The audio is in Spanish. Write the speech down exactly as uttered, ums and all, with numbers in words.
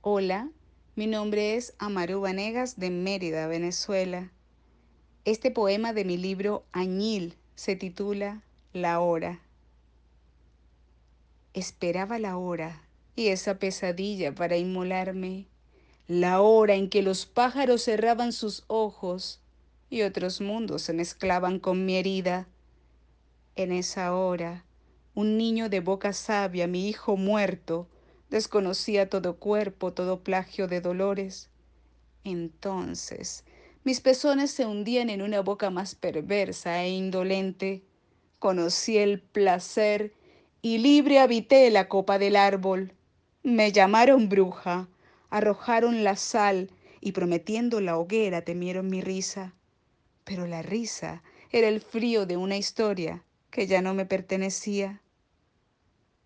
Hola, mi nombre es Amaru Vanegas de Mérida, Venezuela. Este poema de mi libro Añil se titula La hora. Esperaba la hora y esa pesadilla para inmolarme, la hora en que los pájaros cerraban sus ojos y otros mundos se mezclaban con mi herida. En esa hora, un niño de boca sabia, mi hijo muerto, desconocía todo cuerpo, todo plagio de dolores. Entonces, mis pezones se hundían en una boca más perversa e indolente. Conocí el placer y libre habité la copa del árbol. Me llamaron bruja, arrojaron la sal y prometiendo la hoguera temieron mi risa. Pero la risa era el frío de una historia que ya no me pertenecía.